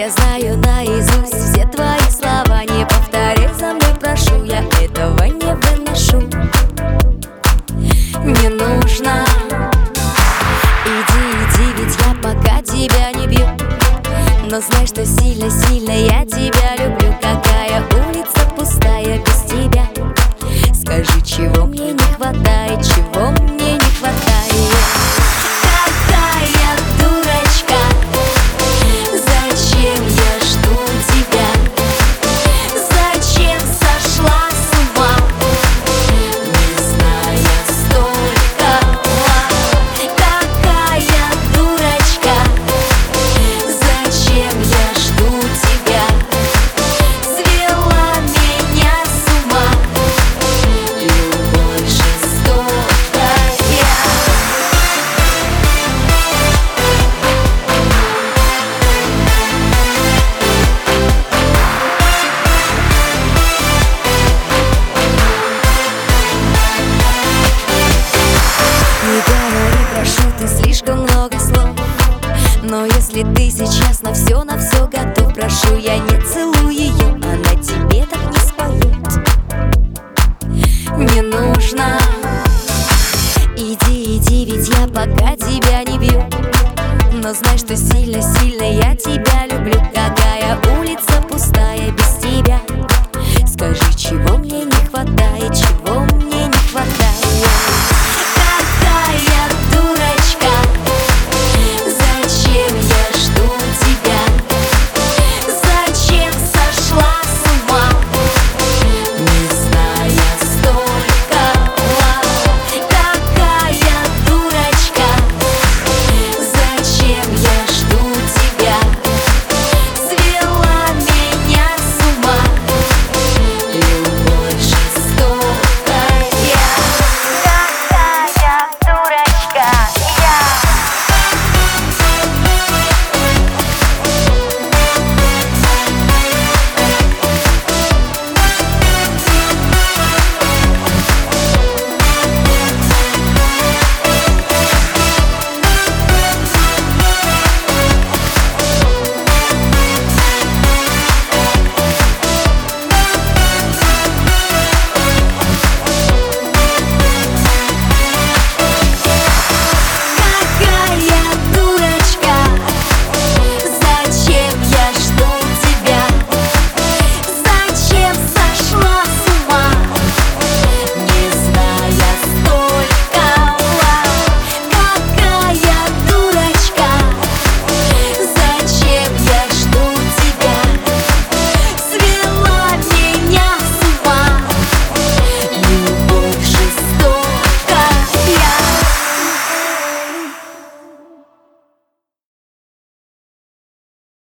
Я знаю наизусть все твои слова. Не повторяй за мной, прошу, я этого не выношу. Не нужно. Иди, ведь я пока тебя не бью. Но знай, что сильно-сильно я тебя люблю. Какая улица пустая без тебя? Скажи, чего мне не хватает, чего мне не хватает? Какая дурочка, зачем я жду тебя? Зачем сошла с ума, не зная столько? Какая дурочка, зачем я жду тебя? Свела меня с ума любовь жестокая. Не говори, прошу, ты слишком много слов. Но если ты сейчас на все готов, прошу, я не целую ее, она тебе так не споет. Не нужно. Иди, ведь я пока тебя не бью. Но знай, что сильно-сильно я тебя люблю. Какая улица пустая без тебя? Скажи, чего мне не хватает, чего